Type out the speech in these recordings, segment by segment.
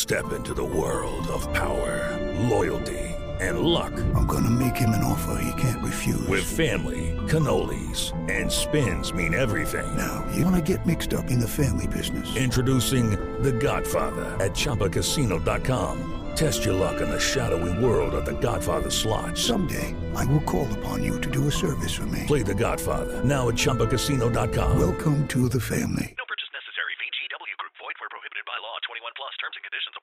Step into the world of power, loyalty, and luck. I'm gonna make him an offer he can't refuse. With family, cannolis, and spins mean everything. Now, you wanna get mixed up in the family business. Introducing The Godfather at ChumbaCasino.com. Test your luck in the shadowy world of The Godfather slot. Someday, I will call upon you to do a service for me. Play The Godfather now at ChumbaCasino.com. Welcome to the family. No purchase necessary. VGW Group. Void where prohibited by law. 21 plus. Terms and conditions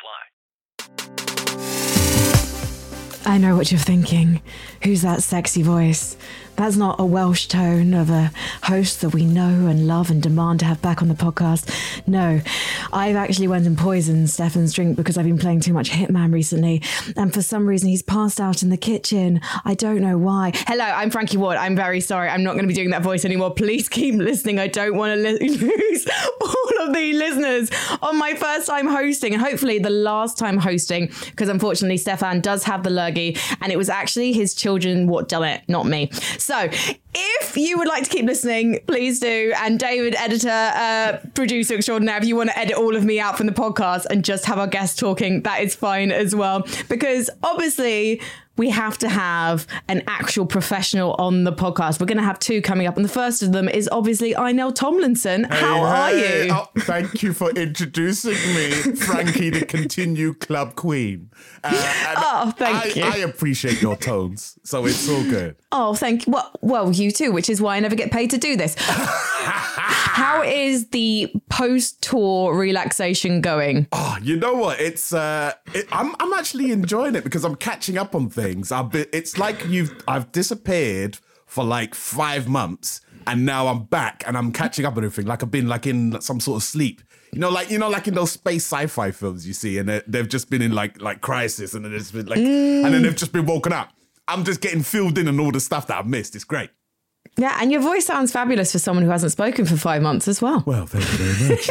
apply. I know what you're thinking. Who's that sexy voice? That's not a Welsh tone of a host that we know and love and demand to have back on the podcast. No, I've actually went and poisoned Stefan's drink because I've been playing too much Hitman recently. And for some reason, he's passed out in the kitchen. I don't know why. Hello, I'm Frankie Ward. I'm very sorry. I'm not going to be doing that voice anymore. Please keep listening. I don't want to lose all of the listeners on my first time hosting and hopefully the last time hosting, because unfortunately, Stefan does have the lurgy and it was actually his children what done it, not me. So if you would like to keep listening, please do. And David, editor, producer extraordinaire, if you want to edit all of me out from the podcast and just have our guests talking, that is fine as well. Because obviously we have to have an actual professional on the podcast. We're going to have two coming up. And the first of them is obviously Einel Tomlinson. How are you? Oh, thank you for introducing me, Frankie, the Continue Club Queen. Thank you. I appreciate your tones, so it's all good. Oh, thank you. Well, you too, which is why I never get paid to do this. How is the post-tour relaxation going? Oh, you know what? I'm actually enjoying it because I'm catching up on things. It's like I've disappeared for like 5 months and now I'm back and I'm catching up on everything. Like I've been like in some sort of sleep. Like in those space sci-fi films you see, and they've just been in like crisis, and then it's been and then they've just been woken up. I'm just getting filled in on all the stuff that I've missed. It's great. Yeah, and your voice sounds fabulous for someone who hasn't spoken for 5 months as well. Well, thank you very much.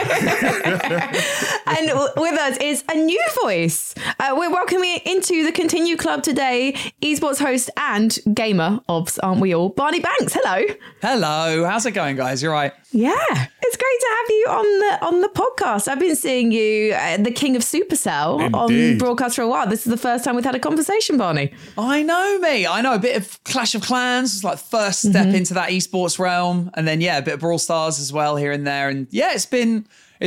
And with us is a new voice. We're welcoming into the Continue Club today, esports host and gamer, aren't we all? Barney Banks, hello. Hello, how's it going, guys? You're right. Yeah, it's great to have you on the podcast. I've been seeing you, the king of Supercell, Indeed. on broadcast for a while. This is the first time we've had a conversation, Barney. I know, mate. I know a bit of Clash of Clans. It's like first step into that esports realm, and then a bit of Brawl Stars as well here and there. And it's been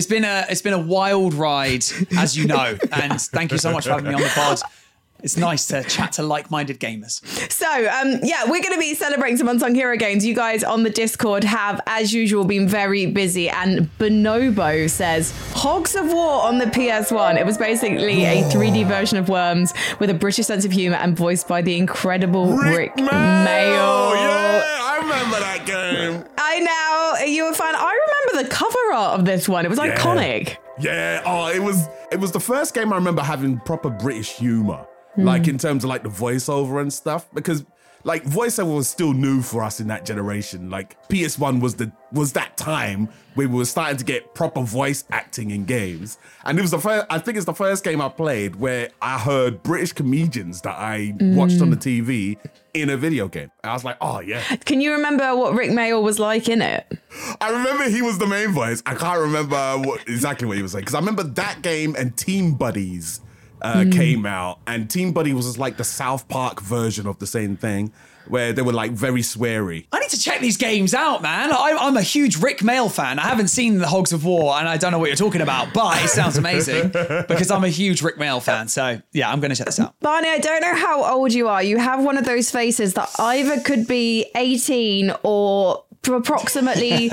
a wild ride, as you know. And thank you so much for having me on the pod. It's nice to chat to like-minded gamers. So, we're going to be celebrating some Unsung Hero games. You guys on the Discord have, as usual, been very busy. And Bonobo says, Hogs of War on the PS1. It was basically a 3D version of Worms with a British sense of humour and voiced by the incredible Rick Mail. Yeah, I remember that game. Are you a fan? I remember the cover art of this one. It was iconic. Yeah. It was the first game I remember having proper British humour. Like in terms of like the voiceover and stuff, because like voiceover was still new for us in that generation. Like PS1 was that time where we were starting to get proper voice acting in games. And it was I think it's the first game I played where I heard British comedians that I watched on the TV in a video game. I was like, oh yeah. Can you remember what Rick Mail was like in it? I remember he was the main voice. I can't remember exactly what he was saying, because I remember that game and Team Buddies came out, and Team Buddy was just like the South Park version of the same thing, where they were like very sweary. I need to check these games out, man. I'm a huge Rick Mail fan. I haven't seen the Hogs of War, and I don't know what you're talking about, but it sounds amazing because I'm a huge Rick Mail fan. So yeah, I'm going to check this out. Barney, I don't know how old you are. You have one of those faces that either could be 18 or approximately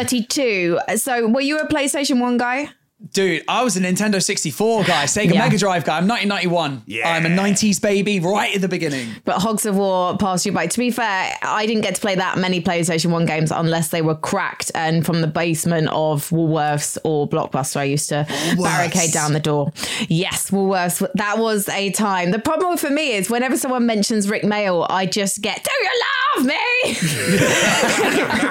32. So were you a PlayStation 1 guy? Dude, I was a Nintendo 64 guy, Sega Mega Drive guy. I'm 1991. Yeah. I'm a 90s baby right at the beginning. But Hogs of War passed you by. To be fair, I didn't get to play that many PlayStation 1 games unless they were cracked and from the basement of Woolworths or Blockbuster. I used to barricade down the door. Yes, Woolworths. That was a time. The problem for me is whenever someone mentions Rick Mail, I just get, do you love me?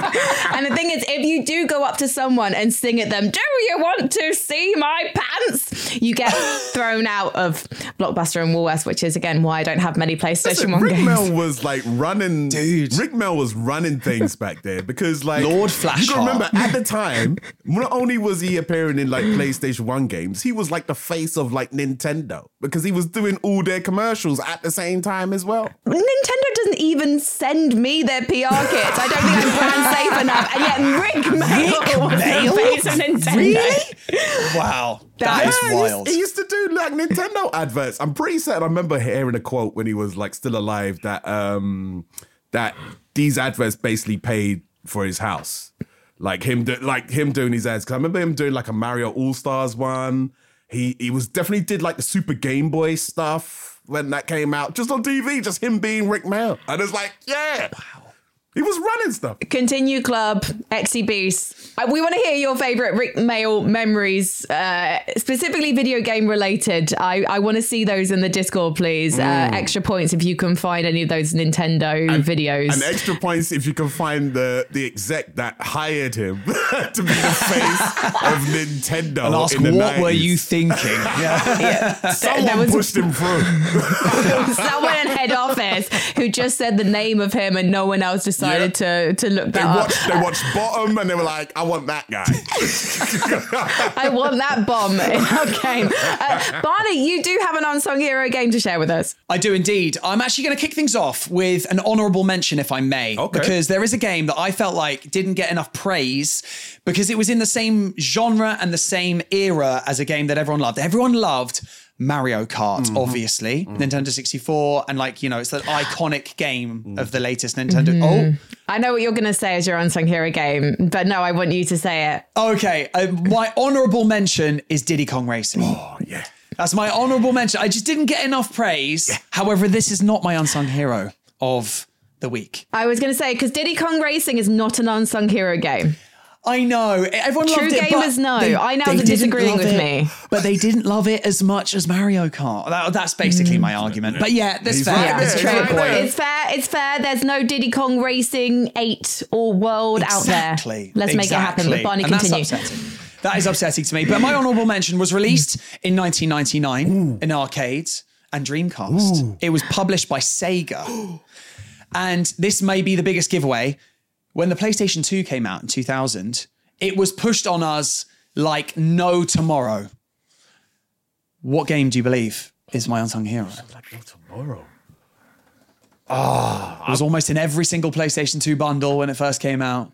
And the thing is, if you do go up to someone and sing at them, do you want to see my pants? you get thrown out of Blockbuster and Woolworths, which is again why I don't have many PlayStation 1 Rick games. Mel was like running, Dude. Rick Mel was running things back there because like Lord You Flashheart. can remember at the time, not only was he appearing in like PlayStation 1 games, he was like the face of like Nintendo because he was doing all their commercials at the same time as well. Nintendo doesn't even send me their PR kits. I don't think I'm brand safe enough. And yet Rick Mail was the face of Nintendo. Really? Wow. That is wild. He used to do like Nintendo adverts. I'm pretty certain. I remember hearing a quote when he was like still alive that that these adverts basically paid for his house, like him doing his ads. Because I remember him doing like a Mario All Stars one. He was definitely did like the Super Game Boy stuff when that came out, just on TV, just him being Rick Mail, and it's like, yeah, wow. He was running stuff. Continue Club, XE Beast. We want to hear your favourite Rick Mail memories, specifically video game related. I want to see those in the Discord, please. Extra points if you can find any of those Nintendo videos. And extra points if you can find the exec that hired him to be the face of Nintendo. And ask, in the what 90s. were you thinking? Someone pushed him through. Someone in head office who just said the name of him and no one else decided to look that up. They watched Bottom and they were like, I want that guy. I want that bomb in our game. Barney, you do have an unsung hero game to share with us. I do indeed. I'm actually going to kick things off with an honourable mention, if I may. Okay. Because there is a game that I felt like didn't get enough praise because it was in the same genre and the same era as a game that everyone loved. Everyone loved Mario Kart, obviously, Nintendo 64, and like, you know, it's that iconic game of the latest Nintendo. I know what you're going to say as your unsung hero game, but no, I want you to say it. Okay, my honourable mention is Diddy Kong Racing. Oh, yeah. That's my honourable mention. I just didn't get enough praise. Yeah. However, this is not my unsung hero of the week. I was going to say, because Diddy Kong Racing is not an unsung hero game. I know. Everyone loved it. True gamers know. I know they're disagreeing with me. But they didn't love it as much as Mario Kart. That's basically my argument. But yeah, that's fair. right That's there. a fair point. It's fair. There's no Diddy Kong Racing 8 or World out there. Let's make it happen. But Barney, continue. That's upsetting. That is upsetting to me. But my honourable mention was released in 1999 in arcades and Dreamcast. It was published by Sega. And this may be the biggest giveaway. When the PlayStation 2 came out in 2000, it was pushed on us like no tomorrow. What game do you believe is my unsung hero? Like no tomorrow. It was almost in every single PlayStation 2 bundle when it first came out.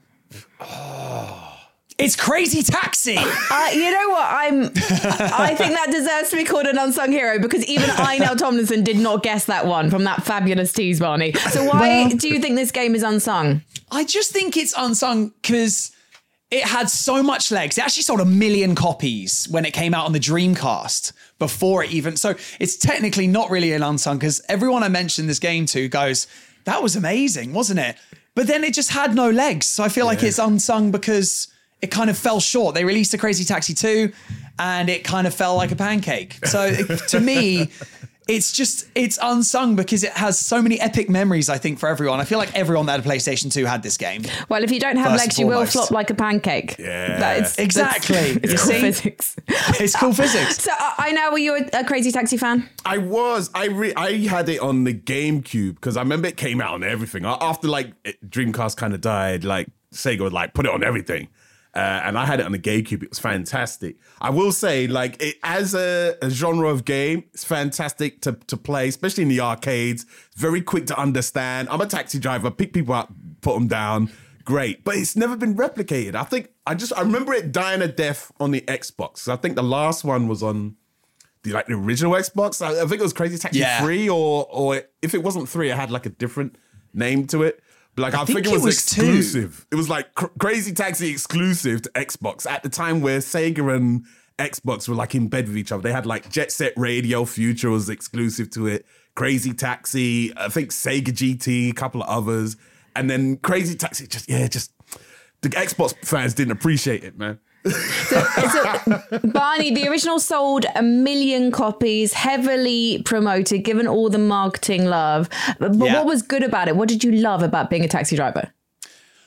It's Crazy Taxi. You know what? I think that deserves to be called an unsung hero because even Einel Tomlinson did not guess that one from that fabulous tease, Barney. So why do you think this game is unsung? I just think it's unsung because it had so much legs. It actually sold 1 million copies when it came out on the Dreamcast before it even. So it's technically not really an unsung because everyone I mentioned this game to goes, that was amazing, wasn't it? But then it just had no legs. So I feel like it's unsung because it kind of fell short. They released a Crazy Taxi 2 and it kind of fell like a pancake. So to me, it's unsung because it has so many epic memories, I think, for everyone. I feel like everyone that had a PlayStation 2 had this game. Well, if you don't have First legs, and you will foremost. flop like a pancake. Yeah. Exactly. It's cool physics. It's cool physics. So I know, were you a Crazy Taxi fan? I was. I had it on the GameCube because I remember it came out on everything. After like Dreamcast kind of died, like Sega would like put it on everything. And I had it on the GameCube. It was fantastic. I will say, like, it as a genre of game, it's fantastic to play, especially in the arcades. It's very quick to understand. I'm a taxi driver, pick people up, put them down. Great. But it's never been replicated. I remember it dying a death on the Xbox. I think the last one was on the original Xbox. I think it was Crazy Taxi 3 or if it wasn't 3, it had like a different name to it. But like I think it was exclusive. 2. It was like Crazy Taxi exclusive to Xbox at the time where Sega and Xbox were like in bed with each other. They had like Jet Set Radio Future was exclusive to it. Crazy Taxi, I think Sega GT, a couple of others. And then Crazy Taxi, just the Xbox fans didn't appreciate it, man. So, Barney, the original sold 1 million copies, heavily promoted, given all the marketing love. But what was good about it? What did you love about being a taxi driver?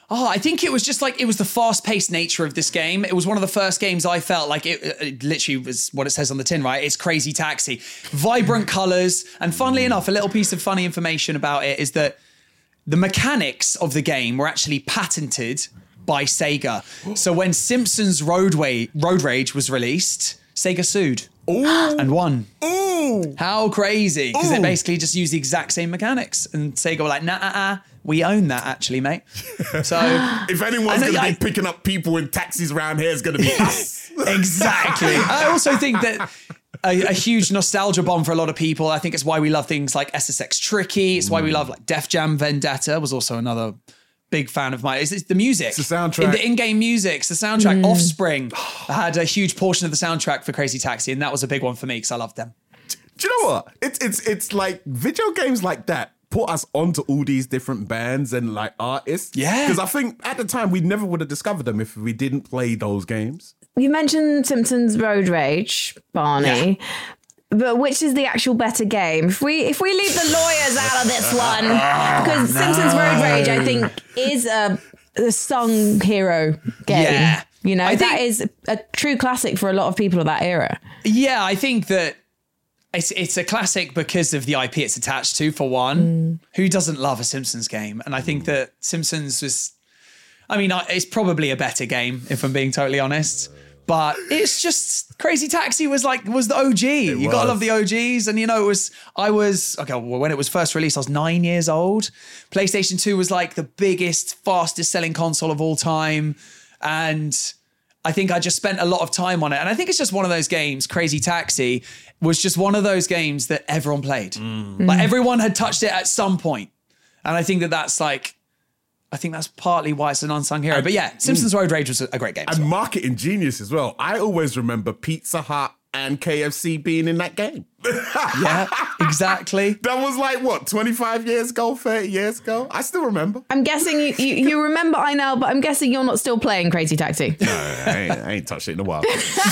I think it was just like, it was the fast-paced nature of this game. It was one of the first games I felt like it literally was what it says on the tin, right? It's Crazy Taxi. Vibrant colors. And funnily enough, a little piece of funny information about it is that the mechanics of the game were actually patented by Sega. So when Simpsons Road Rage was released, Sega sued and won. Ooh. How crazy. Because they basically just used the exact same mechanics. And Sega were like, nah, we own that actually, mate. So if anyone's going to be picking up people in taxis around here, it's going to be us. Exactly. I also think that a huge nostalgia bomb for a lot of people. I think it's why we love things like SSX Tricky. It's why we love like Def Jam Vendetta was also another big fan of mine. It's the music. It's the soundtrack. The in-game music. It's the soundtrack. Offspring had a huge portion of the soundtrack for Crazy Taxi, and that was a big one for me because I loved them. Do you know what? It's like video games like that put us onto all these different bands and like artists. Yeah. Because I think at the time we never would have discovered them if we didn't play those games. You mentioned Simpsons Road Rage, Barney. Yeah. But which is the actual better game? If we leave the lawyers out of this one, because Simpsons Road Rage, I think, is a song hero game. Yeah. You know, that is a true classic for a lot of people of that era. Yeah, I think that it's a classic because of the IP it's attached to, for one. Who doesn't love a Simpsons game? And I think that Simpsons was, I mean, it's probably a better game, if I'm being totally honest. But it's just, Crazy Taxi was the OG. You gotta love the OGs. And you know, when it was first released, I was 9 years old. PlayStation 2 was like the biggest, fastest selling console of all time. And I think I just spent a lot of time on it. And I think it's just one of those games, Crazy Taxi was just one of those games that everyone played. Like everyone had touched it at some point. And I think that's partly why it's an unsung hero. But yeah, Simpsons Road Rage was a great game. And marketing genius as well. I always remember Pizza Hut and KFC being in that game. Yeah, exactly. That was like, what, 25 years ago, 30 years ago? I still remember. I'm guessing you remember I know, but I'm guessing you're not still playing Crazy Taxi. No, I ain't touched it in a while.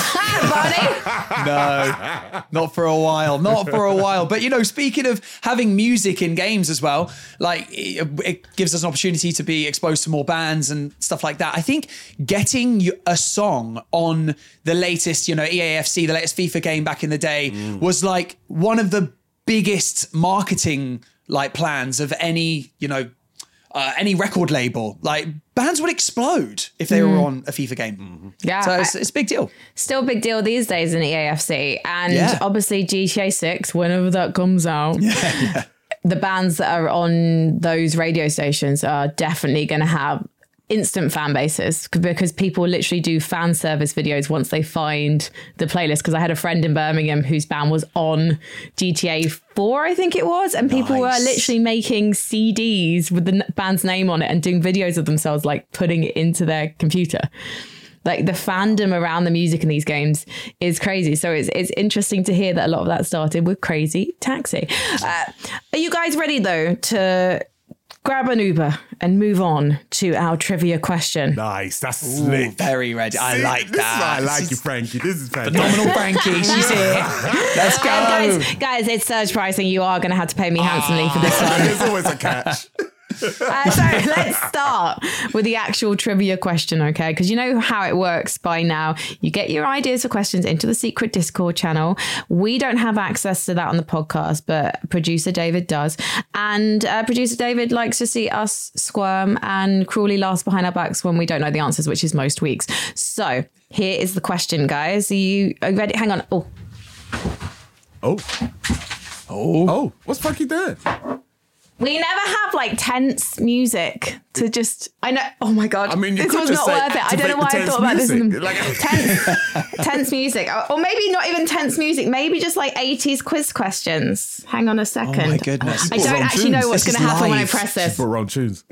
Barney? No, not for a while. Not for a while. But, you know, speaking of having music in games as well, like it gives us an opportunity to be exposed to more bands and stuff like that. I think getting a song on the latest, you know, EAFC, the latest FIFA game back in the day was like one of the biggest marketing like plans of any, you know, any record label. Like bands would explode if they were on a FIFA game. Yeah. So it's a big deal. Still a big deal these days in EAFC. And obviously GTA 6, whenever that comes out, the bands that are on those radio stations are definitely going to have instant fan bases because people literally do fan service videos once they find the playlist. Because I had a friend in Birmingham whose band was on GTA 4, I think it was, and people were literally making CDs with the band's name on it and doing videos of themselves like putting it into their computer. Like the fandom around the music in these games is crazy. So it's interesting to hear that a lot of that started with Crazy Taxi. Are you guys ready though to grab an Uber and move on to our trivia question? Nice, that's slick. Very ready. I like this that. Is why I like you, Frankie. This is fantastic. Phenomenal Frankie. She's here. Let's go. Guys, it's surge pricing. You are going to have to pay me handsomely for this one. There's always a catch. So let's start with the actual trivia question, okay? Because you know how it works by now. You get your ideas for questions into the secret Discord channel. We don't have access to that on the podcast, but producer David does. And producer David likes to see us squirm and cruelly laugh behind our backs when we don't know the answers, which is most weeks. So here is the question, guys. Are you ready? Hang on. Oh, what's Frankie doing? We never have like tense music to just. I know. Oh my god! I mean, this was not worth it. I don't know why I thought about this. Tense music, or maybe not even tense music. Maybe just like 80s quiz questions. Hang on a second. Oh my goodness! I don't actually know what's going to happen when I press this. Put wrong tunes.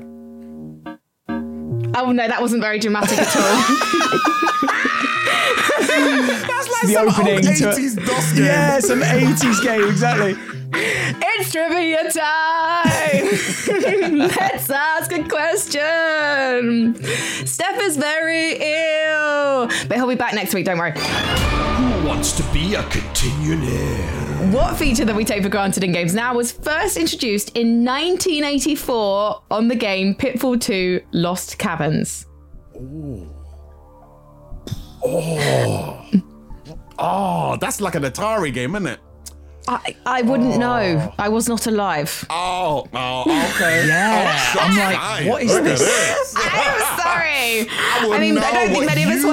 Oh no, that wasn't very dramatic at all. That's like the some opening old to 80s DOS game. Yeah, some 80s game, exactly. It's trivia time! Let's ask a question. Steph is very ill, but he'll be back next week, don't worry. Who wants to be a continuing? What feature that we take for granted in games now was first introduced in 1984 on the game Pitfall 2 Lost Caverns? Oh, that's like an Atari game, isn't it? I wouldn't know. I was not alive. Oh, okay. Yeah. Oh, I'm like, fine. what is Look at this? I'm sorry. I wouldn't know I don't think what many of us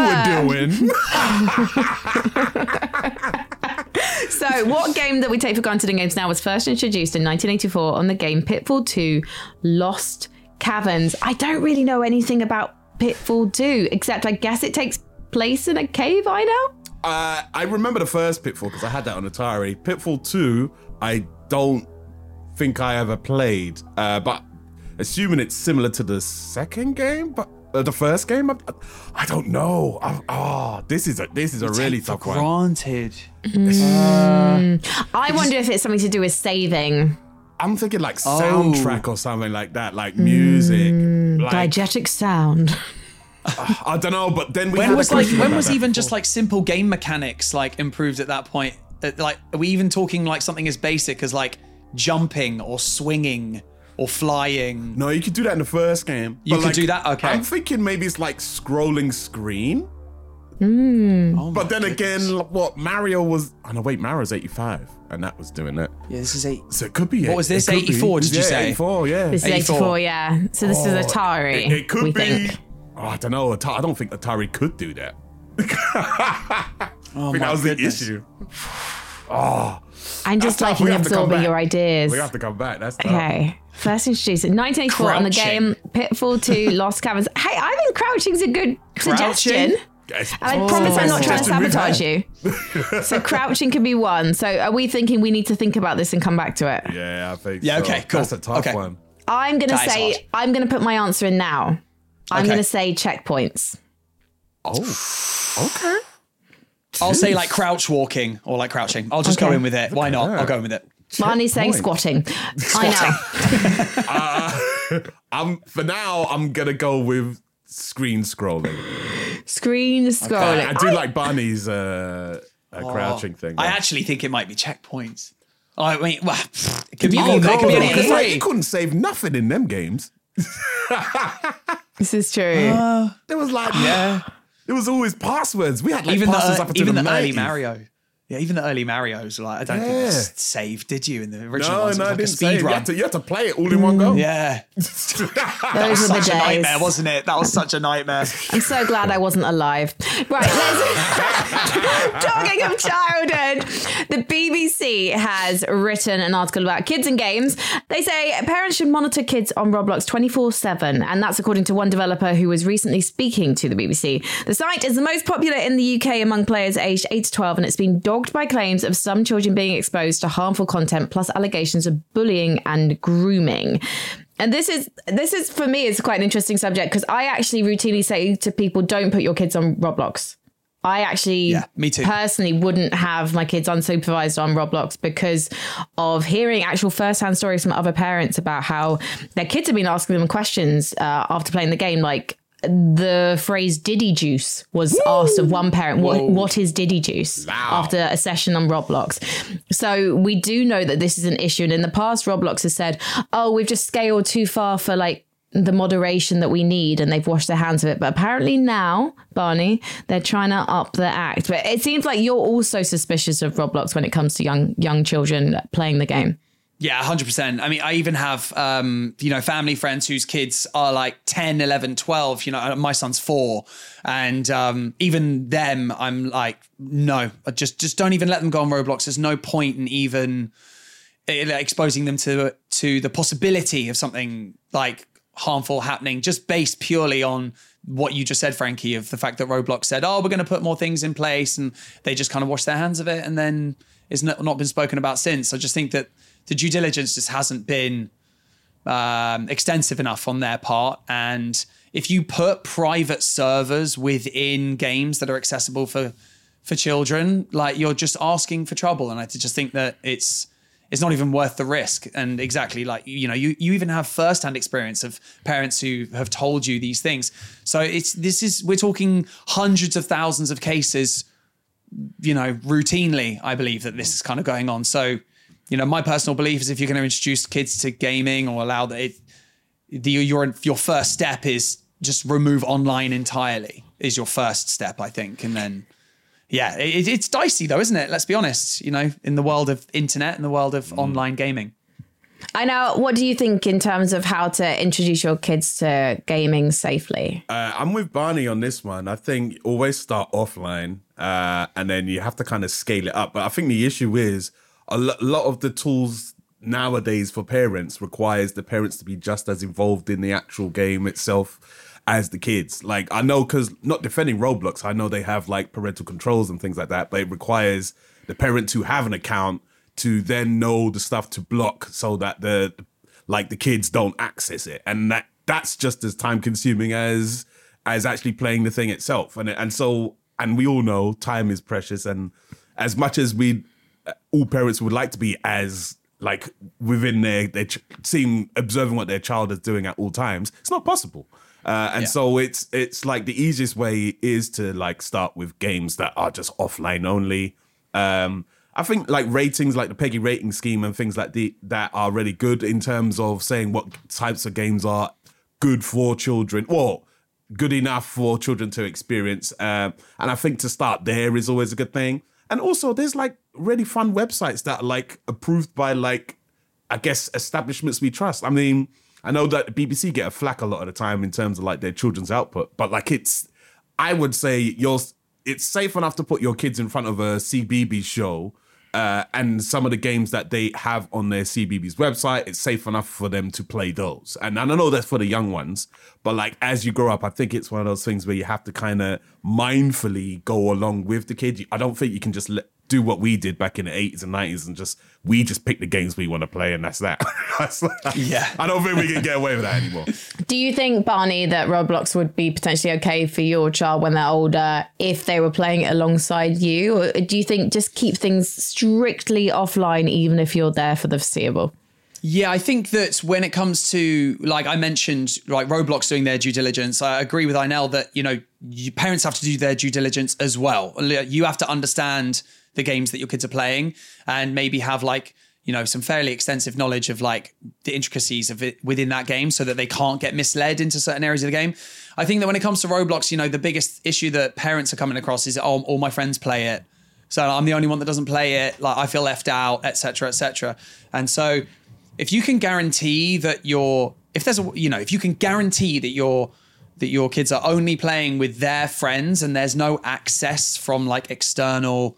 you were. doing. So, what game that we take for granted in games now was first introduced in 1984 on the game Pitfall 2 Lost Caverns? I don't really know anything about Pitfall 2, except I guess it takes place in a cave, I know? I remember the first Pitfall because I had that on Atari. Pitfall 2, I don't think I ever played, but assuming it's similar to the second game, but the first game, I don't know. This is a really tough one. Granted. I wonder if it's something to do with saving. I'm thinking like soundtrack or something like that, like music. Like, Diegetic sound. I don't know, but then When was even just like simple game mechanics like improved at that point? Like, are we even talking like something as basic as like jumping or swinging or flying? No, you could do that in the first game. You But, could like, do that? Okay. I'm thinking maybe it's like scrolling screen. Oh But then my again, goodness. what Mario was? Oh no, wait, Mario's 85, and that was doing it. Yeah, this is 8. So it could be. What was this, it could be. 84, did you Yeah, say? 84, yeah. This is 84. 84, yeah. So this is Atari, It could we be. think. Oh, I don't know. I don't think Atari could do that. I think that was goodness. the issue. Oh, I'm just That's tough. liking We have to come absorbing back. your ideas. we have to come back. That's tough. Okay. First introduced in 1984 on the Crouching. game Pitfall 2 Lost Caverns. Hey, I think crouching's a good suggestion. Yes. And I promise I'm not trying to Suggestion we've sabotage had. you. So crouching can be one. So are we thinking we need to think about this and come back to it? Yeah, I think Yeah, so. okay, cool. That's a tough Okay. one. I'm going to That is hard. say, I'm going to put my answer in now. I'm Okay. going to say checkpoints. Oh, okay. I'll say like crouch walking or like crouching. I'll just go Okay. in with it. Why not? I'll go in with it. Marnie's saying Checkpoint. squatting. I know. For now, I'm gonna go with screen scrolling. Screen scrolling. I do like Barney's crouching thing. I actually think it might be checkpoints. I mean, well, it could be Oh, either. no, It could be any of the because like, three. you couldn't save nothing in them games. This is true. There was like, Yeah. there was always passwords. We had like Even passwords up the, until even the the early 90s. Mario. Yeah, even the early Marios, like I don't think Yeah. it's saved, did you? In the original No, ones, it no, was I like a didn't say. speed You run. had to play it all in one go. Yeah, Those were such the a days. nightmare, wasn't it? That was such a nightmare. I'm so glad I wasn't alive. Right, let's. Talking of childhood, the BBC has written an article about kids and games. They say parents should monitor kids on Roblox 24/7, and that's according to one developer who was recently speaking to the BBC. The site is the most popular in the UK among players aged 8 to 12, and it's been dogged by claims of some children being exposed to harmful content, plus allegations of bullying and grooming. And this is for me is quite an interesting subject because I actually routinely say to people, don't put your kids on Roblox. I actually Yeah, me too. personally wouldn't have my kids unsupervised on Roblox because of hearing actual first-hand stories from other parents about how their kids have been asking them questions after playing the game, like the phrase Diddy juice was asked of one parent. What is Diddy juice after a session on Roblox? So we do know that this is an issue. And in the past, Roblox has said, oh, we've just scaled too far for like the moderation that we need, and they've washed their hands of it. But apparently now, Barney, they're trying to up the act. But it seems like you're also suspicious of Roblox when it comes to young children playing the game. Yeah, 100%. I mean, I even have, family friends whose kids are like 10, 11, 12. You know, my son's 4. And even them, I'm like, no, just don't even let them go on Roblox. There's no point in even exposing them to the possibility of something like harmful happening, just based purely on what you just said, Frankie, of the fact that Roblox said, oh, we're going to put more things in place. And they just kind of washed their hands of it. And then it's not been spoken about since. I just think that the due diligence just hasn't been extensive enough on their part. And if you put private servers within games that are accessible for children, like you're just asking for trouble. And I just think that it's it's not even worth the risk. And exactly like, you know, you even have firsthand experience of parents who have told you these things. So we're talking hundreds of thousands of cases, you know, routinely, I believe that this is kind of going on. So, you know, my personal belief is if you're going to introduce kids to gaming or allow that, your first step is just remove online entirely is your first step, I think. And then, yeah, it's dicey though, isn't it? Let's be honest, you know, in the world of internet and the world of online gaming. I know. What do you think in terms of how to introduce your kids to gaming safely? I'm with Barney on this one. I think always start offline and then you have to kind of scale it up. But I think the issue is a lot of the tools nowadays for parents requires the parents to be just as involved in the actual game itself as the kids. Like, I know, because not defending Roblox, I know they have like parental controls and things like that, but it requires the parent to have an account to then know the stuff to block so that the kids don't access it. And that's just as time consuming as actually playing the thing itself. And we all know time is precious, and as much as all parents would like to be as like within their observing what their child is doing at all times, it's not possible. So it's like the easiest way is to like start with games that are just offline only. I think like ratings, like the PEGI rating scheme and things like that are really good in terms of saying what types of games are good for children, or good enough for children to experience. And I think to start there is always a good thing. And also there's like really fun websites that are like approved by like, I guess, establishments we trust. I mean, I know that the BBC get a flack a lot of the time in terms of like their children's output, but like I would say it's safe enough to put your kids in front of a CBeebies show and some of the games that they have on their CBeebies website, it's safe enough for them to play those. And I know that's for the young ones, but like as you grow up, I think it's one of those things where you have to kind of mindfully go along with the kid. I don't think you can just do what we did back in the 80s and 90s and we just pick the games we want to play and that's that. Yeah. I don't think we can get away with that anymore. Do you think, Barney, that Roblox would be potentially okay for your child when they're older if they were playing it alongside you? Or do you think just keep things strictly offline even if you're there for the foreseeable? Yeah, I think that when it comes to, like I mentioned, like Roblox doing their due diligence, I agree with Aynel that, you know, parents have to do their due diligence as well. You have to understand the games that your kids are playing and maybe have like, you know, some fairly extensive knowledge of like the intricacies of it within that game so that they can't get misled into certain areas of the game. I think that when it comes to Roblox, you know, the biggest issue that parents are coming across is, oh, all my friends play it, so I'm the only one that doesn't play it. Like I feel left out, etc., etc. And so if you can guarantee that if you can guarantee that your kids are only playing with their friends and there's no access from like external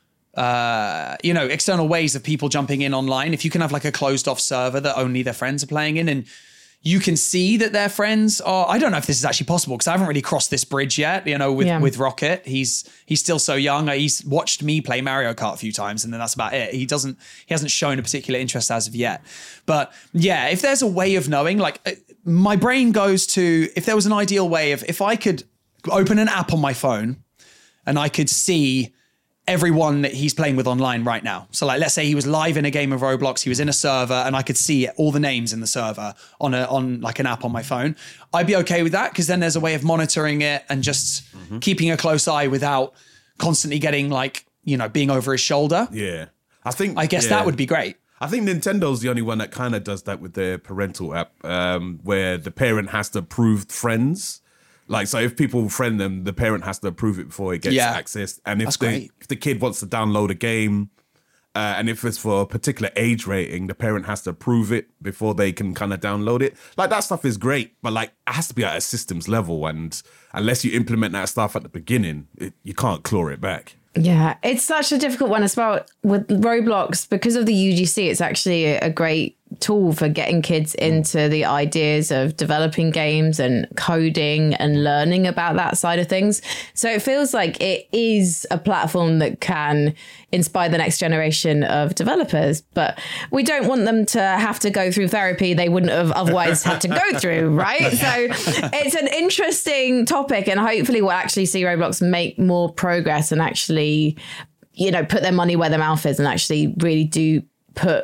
ways of people jumping in online, if you can have like a closed off server that only their friends are playing in and you can see that their friends are, I don't know if this is actually possible because I haven't really crossed this bridge yet, you know, with Rocket. He's still so young. He's watched me play Mario Kart a few times and then that's about it. He hasn't shown a particular interest as of yet. But yeah, if there's a way of knowing, like my brain goes to, if there was an ideal way of, if I could open an app on my phone and I could see everyone that he's playing with online right now. So like, let's say he was live in a game of Roblox, he was in a server and I could see all the names in the server on like an app on my phone. I'd be okay with that because then there's a way of monitoring it and just keeping a close eye without constantly getting like, you know, being over his shoulder. Yeah. I guess that would be great. I think Nintendo's the only one that kind of does that with their parental app, where the parent has to approve friends. Like, so if people friend them, the parent has to approve it before it gets accessed. And if the kid wants to download a game, and if it's for a particular age rating, the parent has to approve it before they can kind of download it. Like, that stuff is great, but like, it has to be at a systems level. And unless you implement that stuff at the beginning, you can't claw it back. Yeah, it's such a difficult one as well with Roblox because of the UGC. It's actually a great tool for getting kids into the ideas of developing games and coding and learning about that side of things. So it feels like it is a platform that can inspire the next generation of developers, but we don't want them to have to go through therapy they wouldn't have otherwise had to go through, right? So it's an interesting topic and hopefully we'll actually see Roblox make more progress and actually, you know, put their money where their mouth is and actually really do put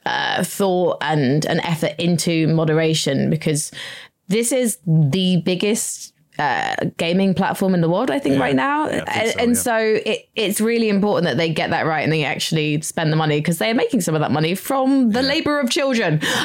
thought and an effort into moderation, because this is the biggest gaming platform in the world, I think, right now. So it's really important that they get that right and they actually spend the money, because they are making some of that money from the labour of children. So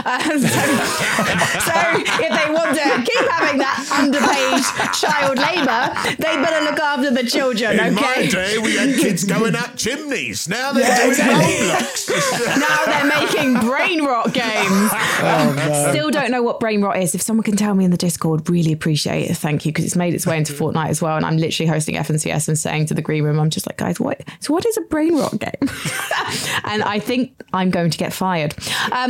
if they want to keep having that underpaid child labour, they better look after the children, In my okay? day, we had kids going up chimneys. Now they're doing Roblox. Now they're making brain rot games. Still don't know what brain rot is. If someone can tell me in the Discord, really appreciate it. Thank you, because it's made its way into Fortnite as well. And I'm literally hosting FNCS and saying to the green room, I'm just like, guys, what is a brain rot game? And I think I'm going to get fired. So how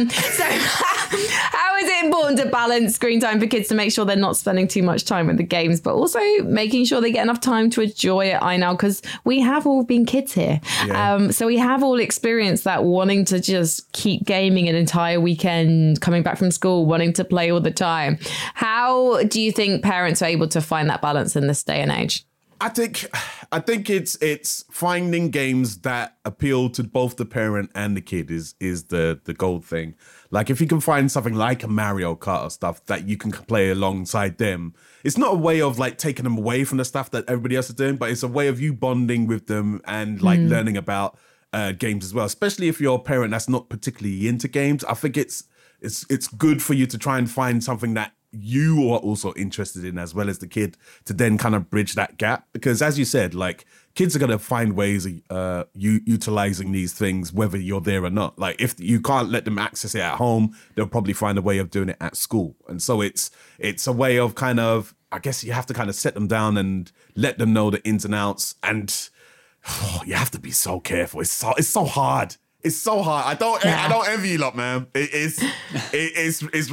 is it important to balance screen time for kids to make sure they're not spending too much time with the games, but also making sure they get enough time to enjoy it? I know, because we have all been kids here. So we have all experienced that, wanting to just keep gaming an entire weekend, coming back from school, wanting to play all the time. How do you think parents are able to find that balance in this day and age? I think it's finding games that appeal to both the parent and the kid is the gold thing. Like, if you can find something like a Mario Kart or stuff that you can play alongside them, it's not a way of like taking them away from the stuff that everybody else is doing, but it's a way of you bonding with them and like learning about games as well. Especially if you're a parent that's not particularly into games, I think it's good for you to try and find something that you are also interested in, as well as the kid, to then kind of bridge that gap. Because as you said, like, kids are going to find ways of utilizing these things, whether you're there or not. Like, if you can't let them access it at home, they'll probably find a way of doing it at school. And so it's a way of kind of, I guess you have to kind of set them down and let them know the ins and outs. And you have to be so careful. It's so hard. It's so hard. I don't envy you lot, man. It's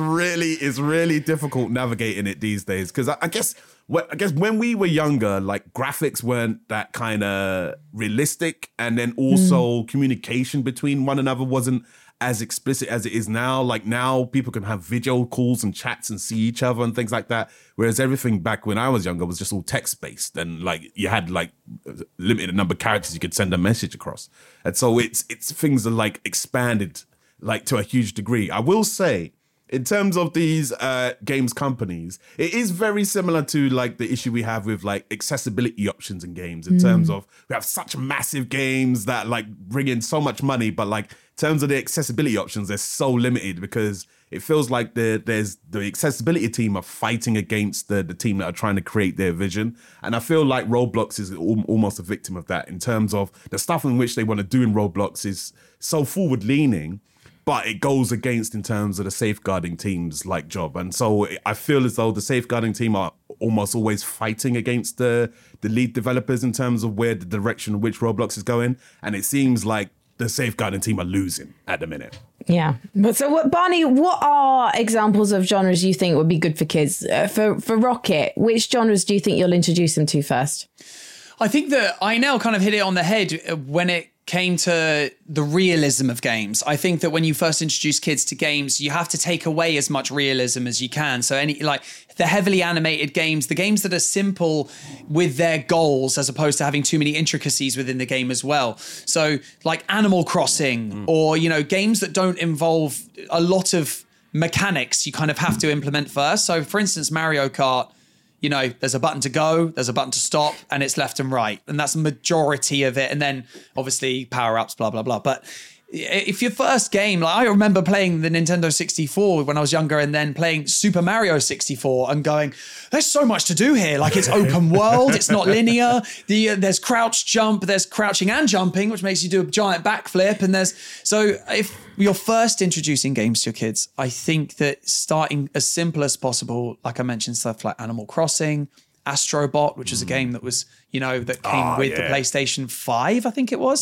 really difficult navigating it these days, because I guess when we were younger, like, graphics weren't that kind of realistic, and then also communication between one another wasn't as explicit as it is now. Like, now people can have video calls and chats and see each other and things like that. Whereas everything back when I was younger was just all text based, and like you had like limited number of characters you could send a message across. And so it's things are like expanded like to a huge degree. I will say, in terms of these games companies, it is very similar to like the issue we have with like accessibility options in games, in terms of we have such massive games that like bring in so much money, but like in terms of the accessibility options, they're so limited, because it feels like there's the accessibility team are fighting against the team that are trying to create their vision. And I feel like Roblox is almost a victim of that, in terms of the stuff in which they want to do in Roblox is so forward leaning, but it goes against in terms of the safeguarding team's like job. And so I feel as though the safeguarding team are almost always fighting against the lead developers in terms of where the direction in which Roblox is going. And it seems like the safeguarding team are losing at the minute. Yeah. But so, Barney, what are examples of genres you think would be good for kids? For Rocket, which genres do you think you'll introduce them to first? I think that I now kind of hit it on the head when it came to the realism of games. I think that when you first introduce kids to games, you have to take away as much realism as you can. So any like the heavily animated games, the games that are simple with their goals, as opposed to having too many intricacies within the game as well. So like Animal Crossing, or, you know, games that don't involve a lot of mechanics you kind of have to implement first. So for instance, Mario Kart, you know, there's a button to go, there's a button to stop, and it's left and right. And that's the majority of it. And then obviously power-ups, blah, blah, blah. But if your first game, like I remember playing the Nintendo 64 when I was younger, and then playing Super Mario 64 and going, there's so much to do here. Like, it's open world, it's not linear. There's crouch jump, there's crouching and jumping, which makes you do a giant backflip. And so if you're first introducing games to your kids, I think that starting as simple as possible, like I mentioned, stuff like Animal Crossing, Astrobot, which is a game that was, you know, that came with the PlayStation 5, I think it was.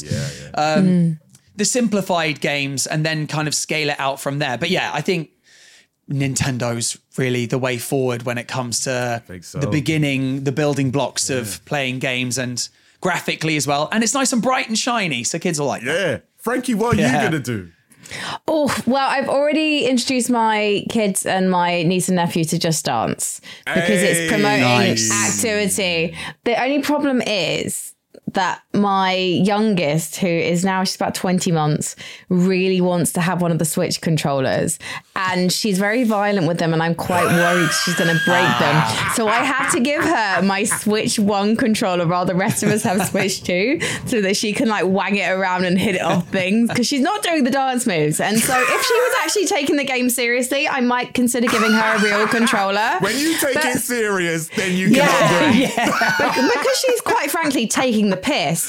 The simplified games, and then kind of scale it out from there. But yeah, I think Nintendo's really the way forward when it comes to the beginning, the building blocks of playing games, and graphically as well. And it's nice and bright and shiny, so kids will like that. Yeah. Frankie, what are you going to do? Oh, well, I've already introduced my kids and my niece and nephew to Just Dance, because it's promoting activity. The only problem is, that my youngest, who is now, she's about 20 months, really wants to have one of the Switch controllers. And she's very violent with them, and I'm quite worried she's going to break them. So I had to give her my Switch 1 controller while the rest of us have Switch 2, so that she can like wang it around and hit it off things, because she's not doing the dance moves. And so if she was actually taking the game seriously, I might consider giving her a real controller. When you take it serious, then you cannot break. Because she's quite frankly taking the piss.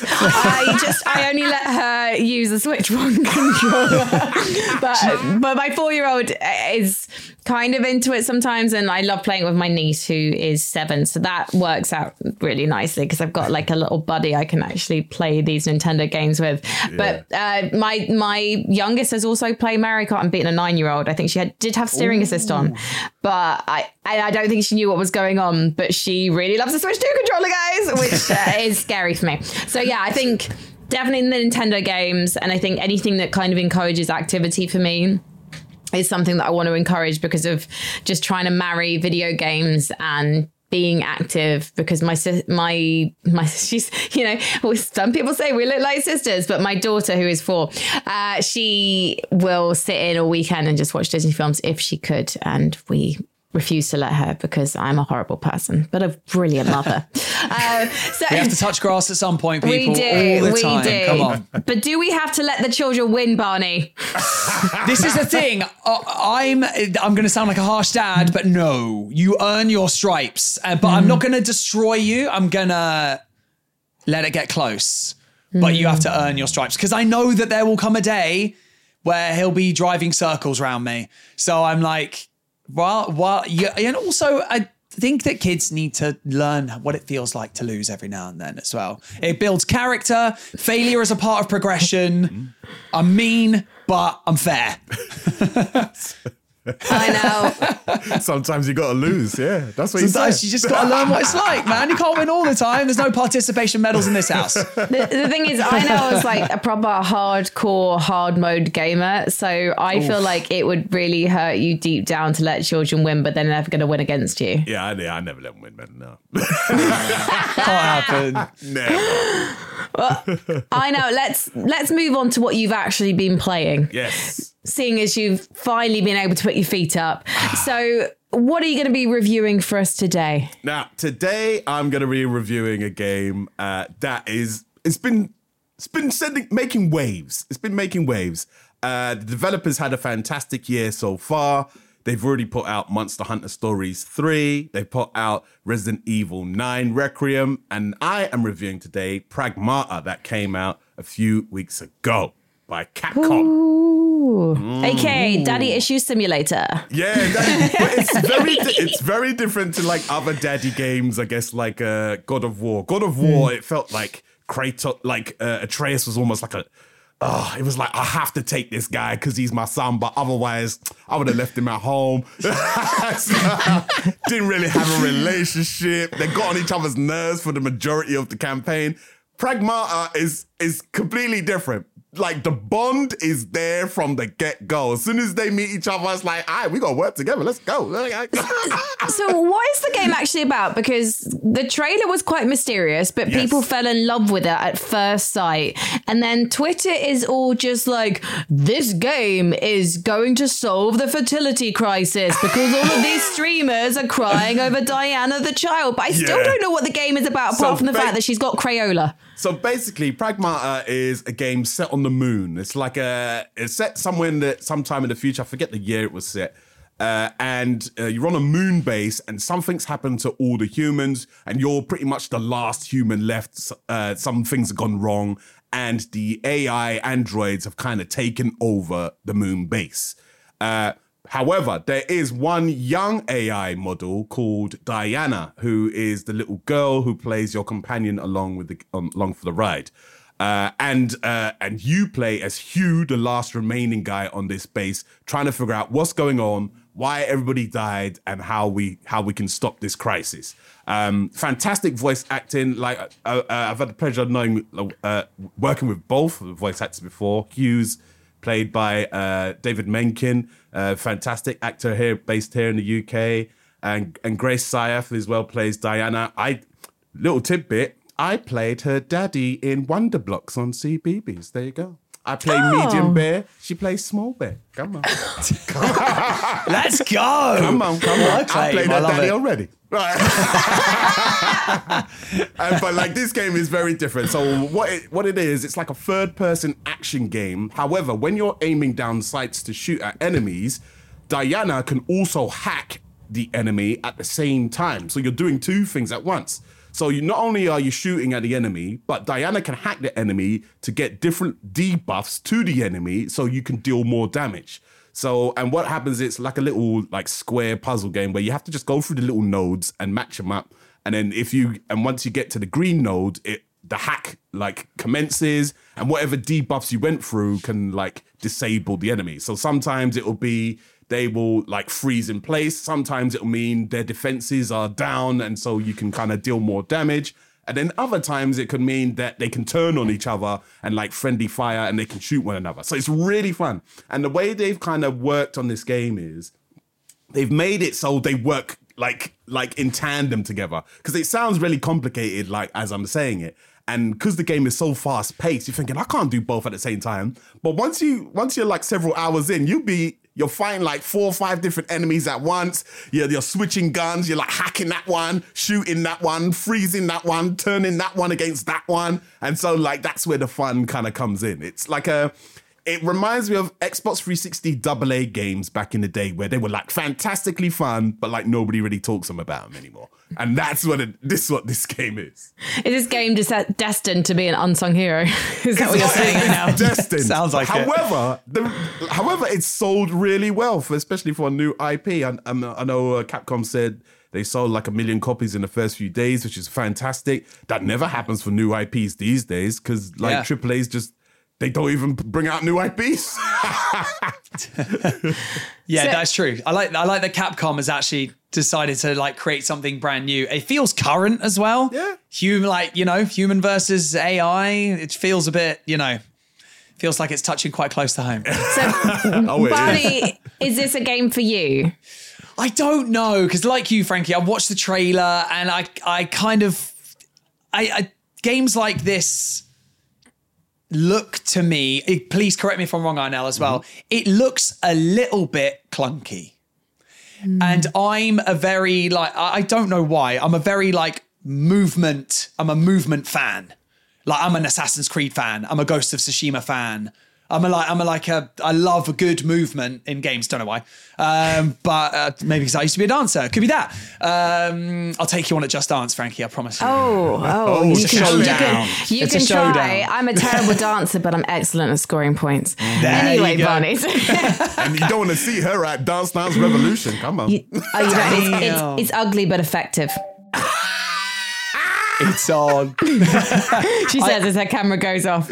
I only let her use the Switch 1 controller. But my 4-year-old is kind of into it sometimes, and I love playing with my niece who is 7, so that works out really nicely because I've got like a little buddy I can actually play these Nintendo games with. But my youngest has also played Mario Kart and beaten a 9-year-old. I think she did have steering assist on, but I don't think she knew what was going on, but she really loves the Switch 2 controller, guys, which is scary for me. So yeah, I think definitely in the Nintendo games, and I think anything that kind of encourages activity for me is something that I want to encourage, because of just trying to marry video games and being active, because my she's, you know, some people say we look like sisters, but my daughter, who is 4, she will sit in all weekend and just watch Disney films if she could, and we refuse to let her because I'm a horrible person, but a brilliant mother. So we have to touch grass at some point, people. We do. All the time. Come on. But do we have to let the children win, Barney? This is the thing. I'm going to sound like a harsh dad, but no, you earn your stripes. But I'm not going to destroy you. I'm going to let it get close. But you have to earn your stripes, because I know that there will come a day where he'll be driving circles around me. So I'm like, well, yeah, and also I think that kids need to learn what it feels like to lose every now and then as well. It builds character. Failure is a part of progression. I'm mean, but I'm fair. I know. Sometimes you got to lose. Yeah, that's what Sometimes you just got to learn what it's like, man. You can't win all the time. There's no participation medals in this house. The thing is, I know I was like a proper hardcore hard mode gamer, so I feel like it would really hurt you deep down to let children win, but they're never going to win against you. Yeah, I never let them win, man. No. Can't happen. Never. Well, I know. Let's move on to what you've actually been playing. Yes. Seeing as you've finally been able to put your feet up. So what are you going to be reviewing for us today? Now, today I'm going to be reviewing a game it's been making waves. It's been making waves. The developers had a fantastic year so far. They've already put out Monster Hunter Stories 3. They put out Resident Evil 9 Requiem. And I am reviewing today Pragmata, that came out a few weeks ago by Capcom. AKA Daddy Issue Simulator. Yeah, it's very different to like other daddy games, I guess, like God of War. God of War, it felt like Kratos, like Atreus was almost like it was like, I have to take this guy because he's my son, but otherwise I would have left him at home. Didn't really have a relationship. They got on each other's nerves for the majority of the campaign. Pragmata is completely different. Like, the bond is there from the get-go. As soon as they meet each other, it's like, all right, we got to work together. Let's go. So what is the game actually about? Because the trailer was quite mysterious, but people fell in love with it at first sight. And then Twitter is all just like, this game is going to solve the fertility crisis because all of these streamers are crying over Diana the child. But I still don't know what the game is about, apart from the fact that she's got Crayola. So basically, Pragmata is a game set on the moon. It's like it's set somewhere sometime in the future. I forget the year it was set. And you're on a moon base, and something's happened to all the humans, and you're pretty much the last human left. Some things have gone wrong, and the AI androids have kind of taken over the moon base. However, there is one young AI model called Diana, who is the little girl who plays your companion along for the ride. And you play as Hugh, the last remaining guy on this base, trying to figure out what's going on, why everybody died, and how we can stop this crisis. Fantastic voice acting. Like I've had the pleasure of working with both voice actors before. Hugh's played by David Menken, fantastic actor based here in the UK, and Grace Syaf as well plays Diana. Little tidbit, I played her daddy in Wonder Blocks on CBeebies. There you go. I play medium bear. She plays small bear. Come on. Let's go. Come on. I played her daddy already. Right. But like this game is very different. So what it is, it's like a third-person action game. However, when you're aiming down sights to shoot at enemies, Diana can also hack the enemy at the same time. So you're doing two things at once. So you not only are you shooting at the enemy, but Diana can hack the enemy to get different debuffs to the enemy so you can deal more damage. So, and what happens, it's like a little like square puzzle game where you have to just go through the little nodes and match them up. And then once you get to the green node, the hack like commences, and whatever debuffs you went through can like disable the enemy. So sometimes it will be they will like freeze in place. Sometimes it'll mean their defenses are down, and so you can kind of deal more damage. And then other times it could mean that they can turn on each other and like friendly fire, and they can shoot one another. So it's really fun. And the way they've kind of worked on this game is they've made it so they work like in tandem together, because it sounds really complicated, like as I'm saying it. And because the game is so fast paced, you're thinking, I can't do both at the same time. But once you're like several hours in, you're fighting like 4 or 5 different enemies at once. You're switching guns. You're like hacking that one, shooting that one, freezing that one, turning that one against that one. And so like that's where the fun kind of comes in. It's like it reminds me of Xbox 360 AA games back in the day where they were like fantastically fun, but like nobody really talks about them anymore. And that's what this game is. Is this game just destined to be an unsung hero? Is that what you're saying now? Destined. Sounds like however, it's sold really well, especially for a new IP. And I know Capcom said they sold like 1 million copies in the first few days, which is fantastic. That never happens for new IPs these days, because like AAA's just, they don't even bring out new IPs. That's true. I like that Capcom has actually decided to like create something brand new. It feels current as well. Yeah. Human versus AI. It feels a bit, feels like it's touching quite close to home. So, Barney, is this a game for you? I don't know, because like you, Frankie, I watched the trailer and I games like this look to me, please correct me if I'm wrong, Arnell, as well. It looks a little bit clunky. And I'm a very I don't know why. I'm a very I'm a movement fan. Like I'm an Assassin's Creed fan. I'm a Ghost of Tsushima fan. I love a good movement in games. Don't know why. But maybe because I used to be a dancer. It could be that. I'll take you on at Just Dance, Frankie. I promise you. You it's a showdown. You can try. I'm a terrible dancer, but I'm excellent at scoring points. Anyway, Barney. And you don't want to see her at Dance Revolution. Come on. It's ugly but effective. It's on. She says as her camera goes off.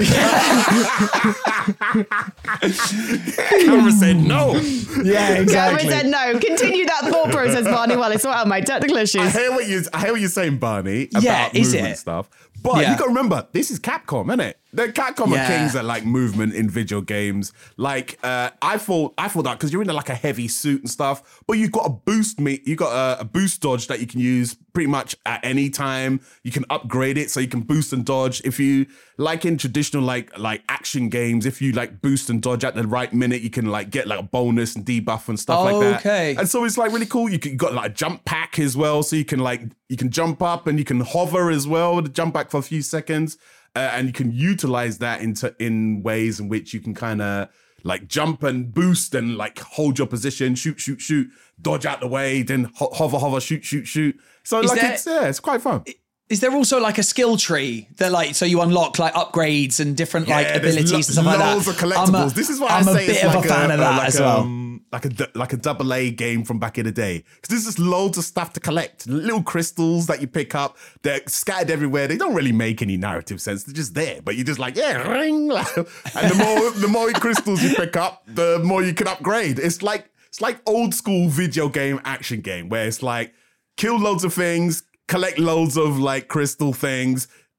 Camera said no. Yeah, exactly. Camera said no. Continue that thought process, Barney, while I sort out my technical issues. I hear what you're saying, Barney, about movement stuff. But you got to remember, this is Capcom, isn't it? The Capcom are kings at like movement in video games. Like I thought that because you're in like a heavy suit and stuff, but you've got a boost dodge that you can use pretty much at any time. You can upgrade it so you can boost and dodge. If you like in traditional like action games, if you like boost and dodge at the right minute, you can like get like a bonus and debuff and stuff like that. Okay. And so it's like really cool. You got like a jump pack as well, so you can jump up and you can hover as well to jump back for a few seconds. And you can utilize that in ways in which you can kind of like jump and boost and like hold your position, shoot, dodge out the way, then hover, shoot. So it's quite fun. Is there also like a skill tree that so you unlock like upgrades and different abilities and stuff like that? Loads of collectibles. This is why I'm I say a bit it's of like a fan of that as well. Like a AA game from back in the day. Because there's just loads of stuff to collect. Little crystals that you pick up. They're scattered everywhere. They don't really make any narrative sense. They're just there. But you're just like, ring. And the more crystals you pick up, the more you can upgrade. It's like old school video game action game where it's like kill loads of things, collect loads of like crystal things,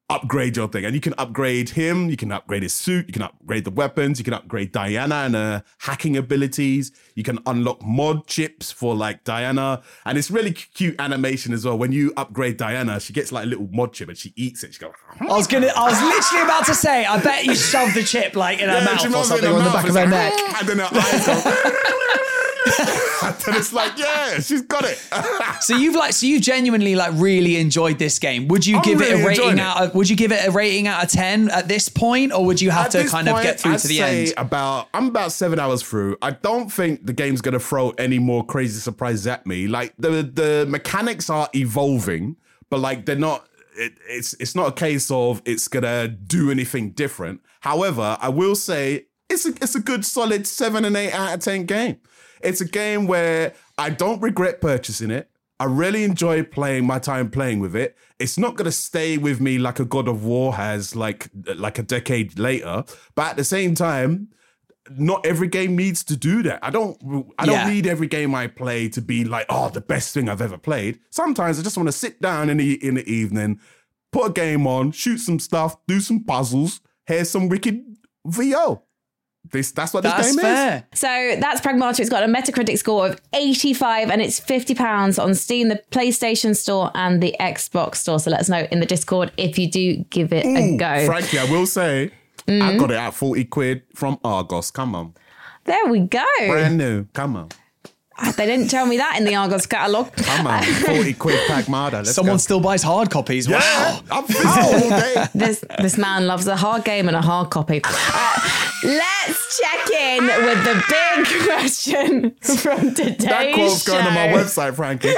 upgrade your thing. And you can upgrade him, you can upgrade his suit, you can upgrade the weapons, you can upgrade Diana and her hacking abilities. You can unlock mod chips for like Diana. And it's really cute animation as well. When you upgrade Diana, she gets like a little mod chip and she eats it. She goes, I was literally about to say, I bet you shove the chip like in her mouth or something on the back of her neck. And then her eyes go, and then it's like, yeah, she's got it. So you've genuinely like really enjoyed this game. Would you give it a rating out of 10 at this point, or would you have to kind of get through to the end? I'm about 7 hours through. I don't think the game's gonna throw any more crazy surprises at me. Like the mechanics are evolving, but like they're not. It's not a case of it's gonna do anything different. However, I will say it's a good solid 7 and 8 out of 10 game. It's a game where I don't regret purchasing it. I really enjoy my time playing with it. It's not going to stay with me like a God of War has like a decade later. But at the same time, not every game needs to do that. I don't need every game I play to be like, oh, the best thing I've ever played. Sometimes I just want to sit down in the evening, put a game on, shoot some stuff, do some puzzles, hear some wicked VO. That's what this game is. So that's Pragmata. It's got a Metacritic score of 85 and it's £50 on Steam, the PlayStation Store and the Xbox Store. So let us know in the Discord if you do give it a go. Frankly, I will say, I got it at 40 quid from Argos. Come on. There we go. Brand new. Come on. They didn't tell me that in the Argos catalogue. Come on, 40 quid Pragmata. Someone still buys hard copies. Wow. Yeah, I'm physical all day. This man loves a hard game and a hard copy. Let's check in with the big question from today's That quote's show. going on my website, Frankie.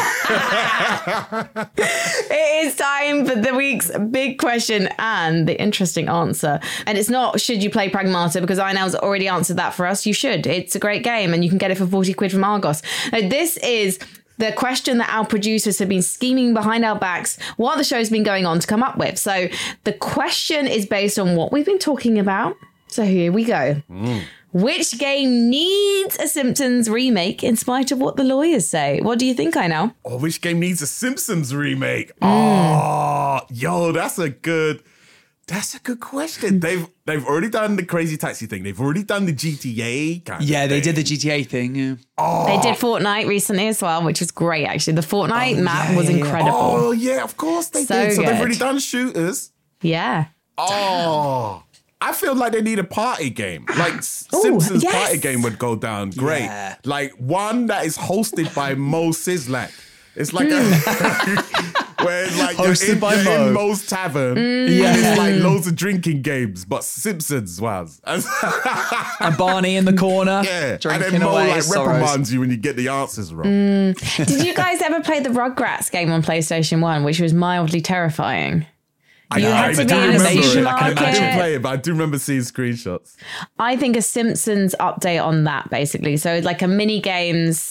It is time for the week's big question and the interesting answer. And it's not, should you play Pragmata? Because Einel's already answered that for us. You should. It's a great game and you can get it for 40 quid from Argos. Now, this is the question that our producers have been scheming behind our backs while the show's been going on to come up with. So the question is based on what we've been talking about. So here we go. Which game needs a Simpsons remake in spite of what the lawyers say? What do you think, Einel? Oh, which game needs a Simpsons remake? Oh, yo, that's a good question. They've already done the Crazy Taxi thing. They've already done the GTA kind of they thing. did the GTA thing. Yeah. Oh. They did Fortnite recently as well, which was great, actually. The Fortnite map was incredible. Oh, yeah, of course they did. So good. they've already done shooters. Yeah. Oh, I feel like they need a party game. Like Simpsons yes. party game would go down great. Yeah. Like one that is hosted by Mo Sislak. It's like a where it's like Hosted by you're Mo. in Mo's Tavern. And it's like loads of drinking games, but Simpsons was. And Barney in the corner, Yeah, and drinking then Mo away like his sorrows. reprimands you when you get the answers wrong. Did you guys ever play the Rugrats game on PlayStation 1, which was mildly terrifying? You had to be in a remember it. supermarket. I didn't play it, but I do remember seeing screenshots. I think a Simpsons update on that, basically. So like a mini games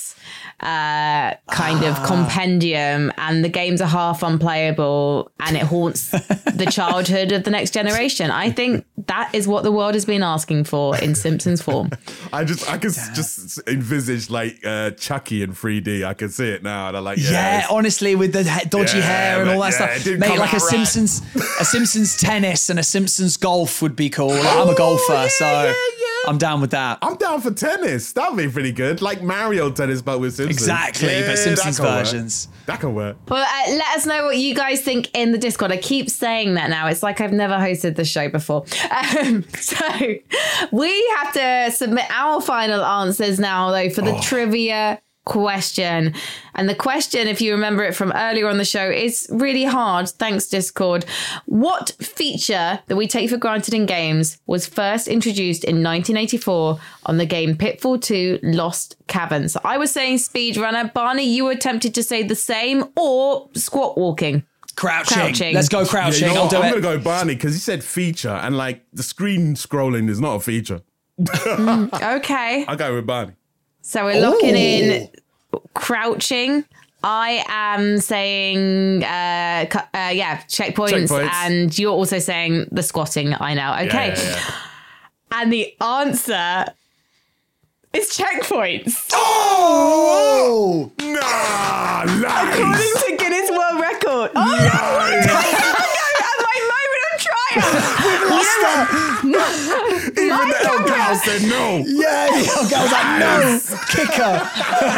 kind of compendium, and the games are half unplayable and it haunts the childhood of the next generation. I think that is what the world has been asking for in Simpsons form. I could just envisage like Chucky in 3D. I can see it now, and I'm like, honestly, with the dodgy hair and all that it stuff, didn't mate, come like out right. a Simpsons tennis and a Simpsons golf would be cool. Like, I'm a golfer, so I'm down with that. I'm down for tennis. That'd be pretty good. Like Mario tennis, but with Simpsons. Exactly, but Simpsons that can work. versions. That can work. Well, let us know what you guys think in the Discord. I keep saying that now. It's like I've never hosted the show before. So we have to submit our final answers now, though, for the trivia question. And the question, if you remember it from earlier on the show, is really hard. Thanks, Discord. What feature that we take for granted in games was first introduced in 1984 on the game Pitfall 2 Lost Caverns? So I was saying speedrunner. Barney, you were tempted to say the same, or squat walking. Crouching. Let's go crouching. You know I'll do I'm it. going to go Barney because he said feature, and like the screen scrolling is not a feature. Okay. I'll go with Barney. So we're locking in crouching. I am saying, checkpoints. And you're also saying the squatting, I know. Okay. Yeah. And the answer is checkpoints. Oh! Nah, nice. According to Guinness World Record. Oh, no! And my Even the El Gal said no. Yeah, the El Gal was like, no, kicker.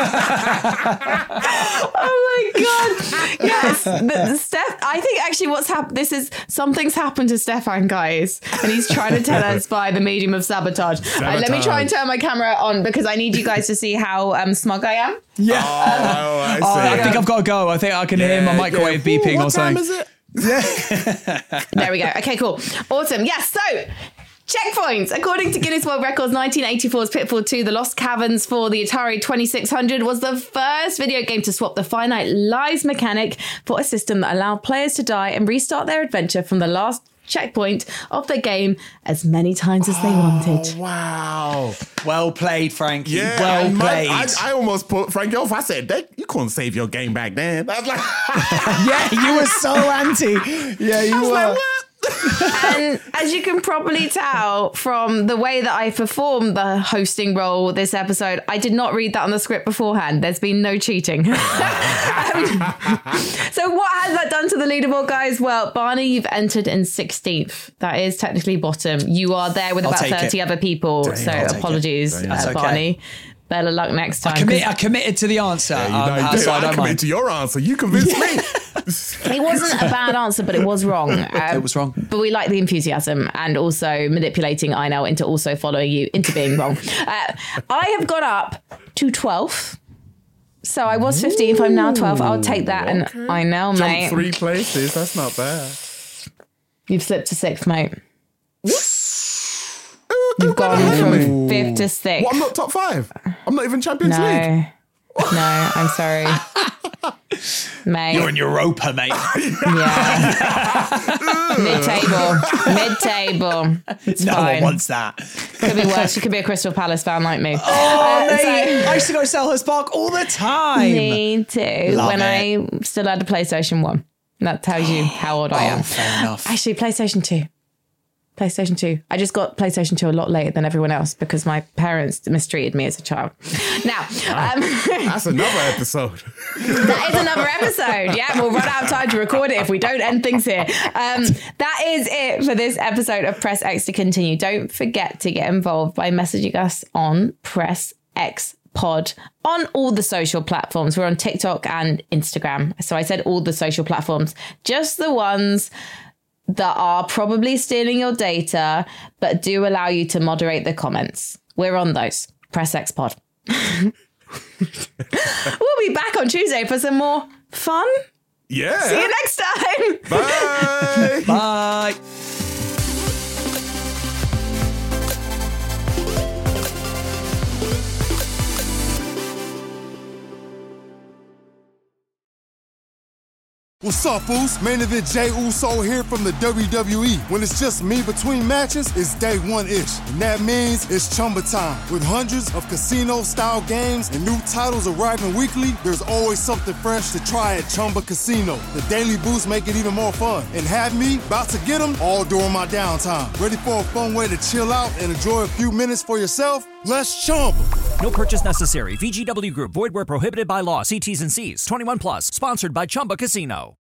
Oh my God. Yes. Steph, I think actually what's happened, something's happened to Stefan, guys. And he's trying to tell us by the medium of sabotage. Let me try and turn my camera on because I need you guys to see how smug I am. Yeah. I think I've got to go. I think I can hear my microwave beeping or something. What time is it? There we go. Okay, cool. Awesome. Yes, so checkpoints. According to Guinness World Records, 1984's Pitfall 2, The Lost Caverns for the Atari 2600 was the first video game to swap the finite lives mechanic for a system that allowed players to die and restart their adventure from the last checkpoint of the game as many times as they wanted. Wow. Well played, Frankie. Yeah, well played. I almost put Frankie off. I said, you couldn't save your game back then. I was like, yeah, you were so anti. Yeah, you were. like, what? And as you can probably tell from the way that I performed the hosting role this episode, I did not read that on the script beforehand. There's been no cheating. So what has that done to the leaderboard, guys? Well, Barney, you've entered in 16th. That is technically bottom. You are there with about 30 other people. So apologies, Barney. Better luck next time. I committed to the answer. I committed to your answer. You convinced me. It wasn't a bad answer, but it was wrong. It was wrong. But we like the enthusiasm and also manipulating Einel into also following you into being wrong. I have got up to 12th. So I was 15th. I'm now 12th. I'll take that. Okay. And Einel, mate. Jump 3 places. That's not bad. You've slipped to 6th, mate. You've gone from 5th to 6th. What, I'm not top 5? I'm not even Champions League? No, I'm sorry. Mate. You're in Europa, mate. Yeah. Mid-table. It's no fine. one wants that. Could be worse. You could be a Crystal Palace fan like me. Oh, mate. I used to go to Selhurst Park all the time. Me too. I still had a PlayStation 1. That tells you how old I am. Fair enough. Actually, PlayStation 2. PlayStation 2. I just got PlayStation 2 a lot later than everyone else because my parents mistreated me as a child. Now, that's another episode. That is another episode. Yeah, we'll run out of time to record it if we don't end things here. That is it for this episode of Press X to Continue. Don't forget to get involved by messaging us on Press X Pod on all the social platforms. We're on TikTok and Instagram. So I said all the social platforms, just the ones that are probably stealing your data, but do allow you to moderate the comments. We're on those. Press X Pod. We'll be back on Tuesday for some more fun. Yeah. See you next time. Bye. Bye. What's up, Uso? Main event Jey Uso here from the WWE. When it's just me between matches, it's day one-ish. And that means it's Chumba time. With hundreds of casino-style games and new titles arriving weekly, there's always something fresh to try at Chumba Casino. The daily boosts make it even more fun. And have me about to get them all during my downtime. Ready for a fun way to chill out and enjoy a few minutes for yourself? Let's Chumba. No purchase necessary. VGW Group. Void where prohibited by law. See T's and C's. 21 plus. Sponsored by Chumba Casino.